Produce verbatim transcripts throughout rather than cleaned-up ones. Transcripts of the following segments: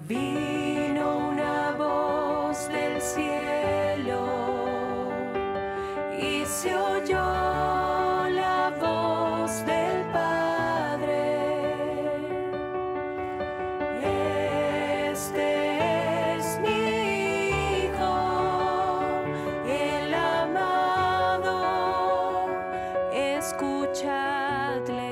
Vino una voz del cielo y se oyó la voz del Padre. Este es mi Hijo, el amado, escuchadle.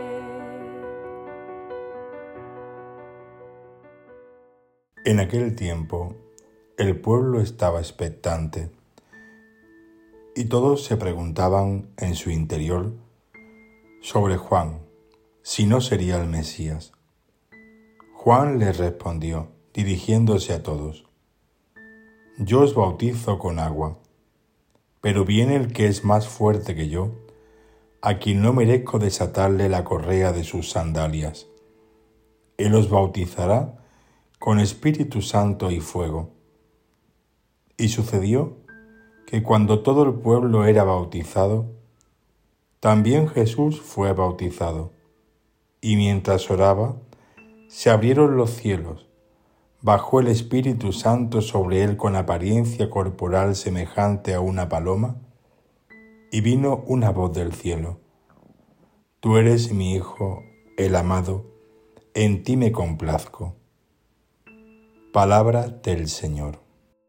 En aquel tiempo, el pueblo estaba expectante y todos se preguntaban en su interior sobre Juan, si no sería el Mesías. Juan les respondió, dirigiéndose a todos: Yo os bautizo con agua, pero viene el que es más fuerte que yo, a quien no merezco desatarle la correa de sus sandalias. Él os bautizará con Espíritu Santo y fuego. Y sucedió que cuando todo el pueblo era bautizado, también Jesús fue bautizado. Y mientras oraba, se abrieron los cielos, bajó el Espíritu Santo sobre él con apariencia corporal semejante a una paloma, y vino una voz del cielo: Tú eres mi Hijo, el amado, en ti me complazco. Palabra del Señor.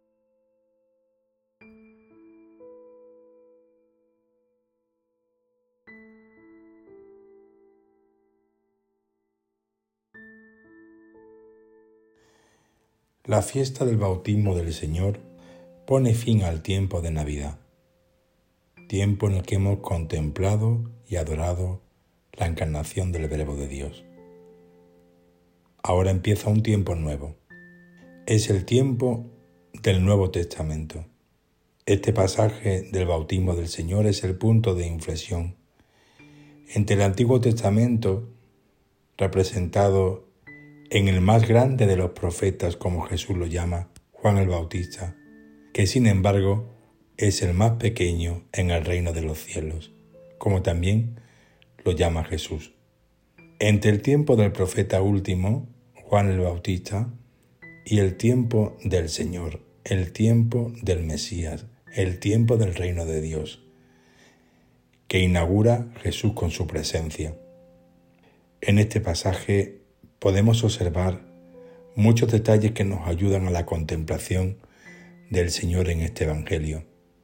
La fiesta del bautismo del Señor pone fin al tiempo de Navidad, tiempo en el que hemos contemplado y adorado la encarnación del Verbo de Dios. Ahora empieza un tiempo nuevo. Es el tiempo del Nuevo Testamento. Este pasaje del bautismo del Señor es el punto de inflexión entre el Antiguo Testamento, representado en el más grande de los profetas, como Jesús lo llama, Juan el Bautista, que sin embargo es el más pequeño en el reino de los cielos, como también lo llama Jesús. Entre el tiempo del profeta último, Juan el Bautista, y el tiempo del Señor, el tiempo del Mesías, el tiempo del reino de Dios, que inaugura Jesús con su presencia. En este pasaje podemos observar muchos detalles que nos ayudan a la contemplación del Señor en este Evangelio.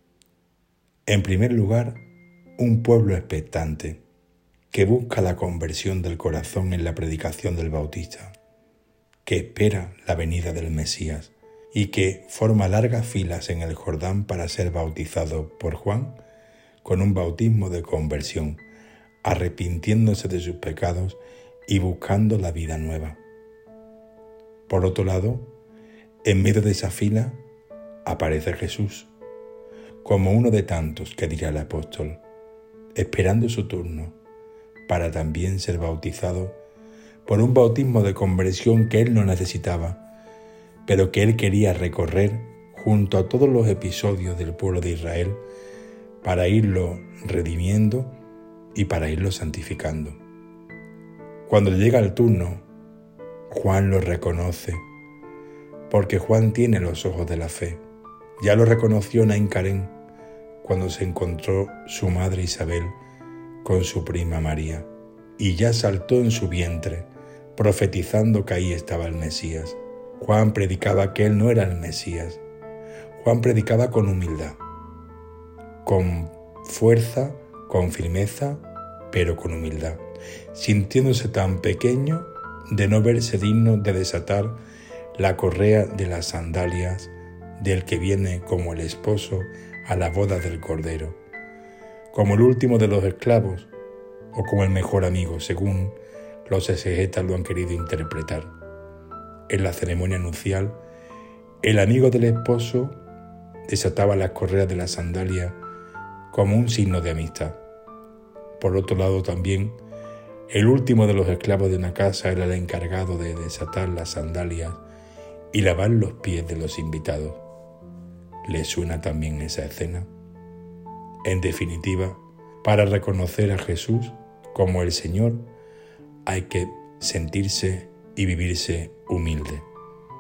En primer lugar, un pueblo expectante que busca la conversión del corazón en la predicación del Bautista, que espera la venida del Mesías y que forma largas filas en el Jordán para ser bautizado por Juan con un bautismo de conversión, arrepintiéndose de sus pecados y buscando la vida nueva. Por otro lado, en medio de esa fila aparece Jesús, como uno de tantos, que dirá el apóstol, esperando su turno para también ser bautizado por un bautismo de conversión que él no necesitaba, pero que él quería recorrer junto a todos los episodios del pueblo de Israel para irlo redimiendo y para irlo santificando. Cuando le llega el turno, Juan lo reconoce, porque Juan tiene los ojos de la fe. Ya lo reconoció Naín Carén cuando se encontró su madre Isabel con su prima María, y ya saltó en su vientre, profetizando que ahí estaba el Mesías. Juan predicaba que él no era el Mesías. Juan predicaba con humildad, con fuerza, con firmeza, pero con humildad, sintiéndose tan pequeño de no verse digno de desatar la correa de las sandalias del que viene como el esposo a la boda del Cordero, como el último de los esclavos o como el mejor amigo, según los exegetas lo han querido interpretar. En la ceremonia nupcial, el amigo del esposo desataba las correas de la sandalia como un signo de amistad. Por otro lado, también, el último de los esclavos de una casa era el encargado de desatar las sandalias y lavar los pies de los invitados. ¿Le suena también esa escena? En definitiva, para reconocer a Jesús como el Señor, hay que sentirse y vivirse humilde.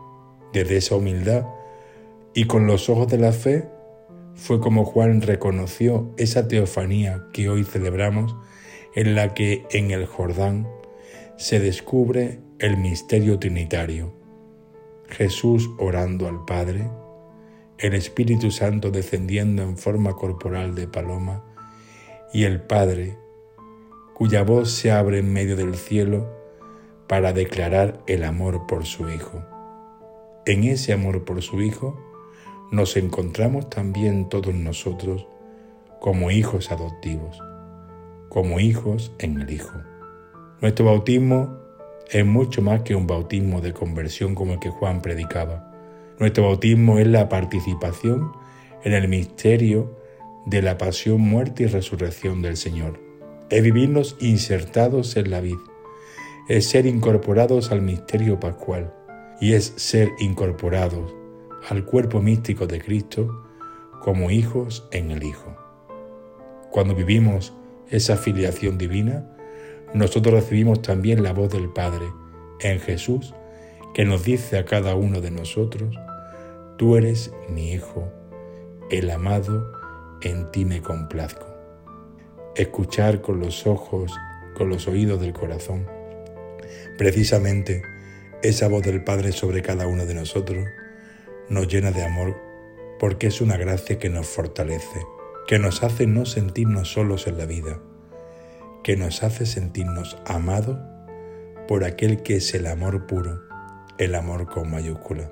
Desde esa humildad y con los ojos de la fe fue como Juan reconoció esa teofanía que hoy celebramos, en la que en el Jordán se descubre el misterio trinitario. Jesús orando al Padre, el Espíritu Santo descendiendo en forma corporal de paloma y el Padre, cuya voz se abre en medio del cielo para declarar el amor por su Hijo. En ese amor por su Hijo nos encontramos también todos nosotros como hijos adoptivos, como hijos en el Hijo. Nuestro bautismo es mucho más que un bautismo de conversión como el que Juan predicaba. Nuestro bautismo es la participación en el misterio de la pasión, muerte y resurrección del Señor. Es vivirnos insertados en la vid, es ser incorporados al misterio pascual y es ser incorporados al cuerpo místico de Cristo como hijos en el Hijo. Cuando vivimos esa filiación divina, nosotros recibimos también la voz del Padre en Jesús, que nos dice a cada uno de nosotros: tú eres mi Hijo, el amado, en ti me complazco. Escuchar con los ojos, con los oídos del corazón, precisamente esa voz del Padre sobre cada uno de nosotros, nos llena de amor, porque es una gracia que nos fortalece, que nos hace no sentirnos solos en la vida, que nos hace sentirnos amados por aquel que es el amor puro, el amor con mayúscula.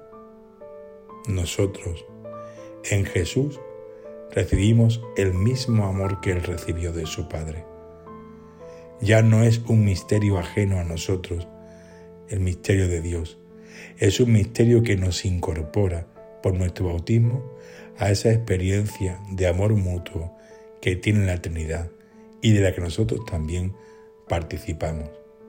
Nosotros, en Jesús, recibimos el mismo amor que Él recibió de su Padre. Ya no es un misterio ajeno a nosotros, el misterio de Dios. Es un misterio que nos incorpora por nuestro bautismo a esa experiencia de amor mutuo que tiene la Trinidad y de la que nosotros también participamos.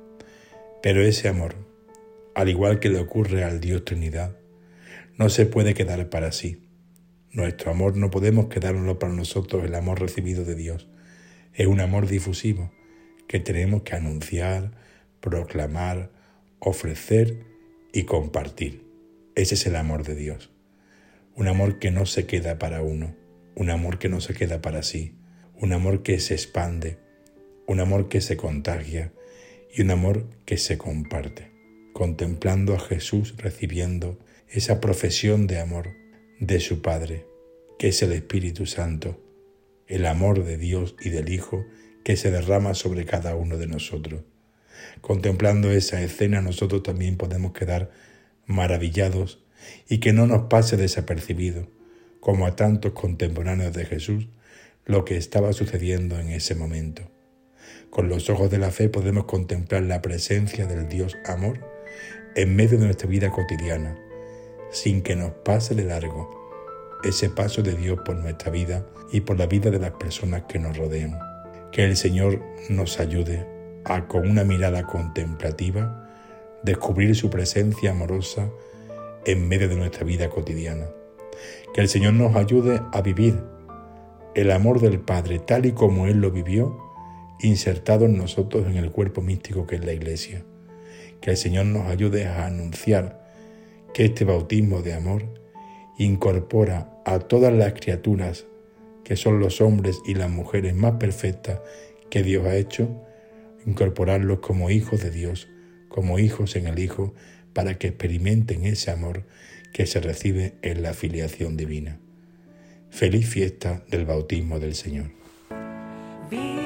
Pero ese amor, al igual que le ocurre al Dios Trinidad, no se puede quedar para sí. Nuestro amor no podemos quedárnoslo para nosotros, el amor recibido de Dios. Es un amor difusivo que tenemos que anunciar, proclamar, ofrecer y compartir. Ese es el amor de Dios. Un amor que no se queda para uno, un amor que no se queda para sí, un amor que se expande, un amor que se contagia y un amor que se comparte, contemplando a Jesús recibiendo esa profesión de amor de su Padre, que es el Espíritu Santo, el amor de Dios y del Hijo que se derrama sobre cada uno de nosotros. Contemplando esa escena, nosotros también podemos quedar maravillados y que no nos pase desapercibido, como a tantos contemporáneos de Jesús, lo que estaba sucediendo en ese momento. Con los ojos de la fe podemos contemplar la presencia del Dios Amor en medio de nuestra vida cotidiana, sin que nos pase de largo ese paso de Dios por nuestra vida y por la vida de las personas que nos rodean. Que el Señor nos ayude a, con una mirada contemplativa, descubrir su presencia amorosa en medio de nuestra vida cotidiana. Que el Señor nos ayude a vivir el amor del Padre tal y como Él lo vivió, insertado en nosotros en el cuerpo místico que es la Iglesia. Que el Señor nos ayude a anunciar que este bautismo de amor incorpora a todas las criaturas, que son los hombres y las mujeres más perfectas que Dios ha hecho, incorporarlos como hijos de Dios, como hijos en el Hijo, para que experimenten ese amor que se recibe en la filiación divina. Feliz fiesta del bautismo del Señor.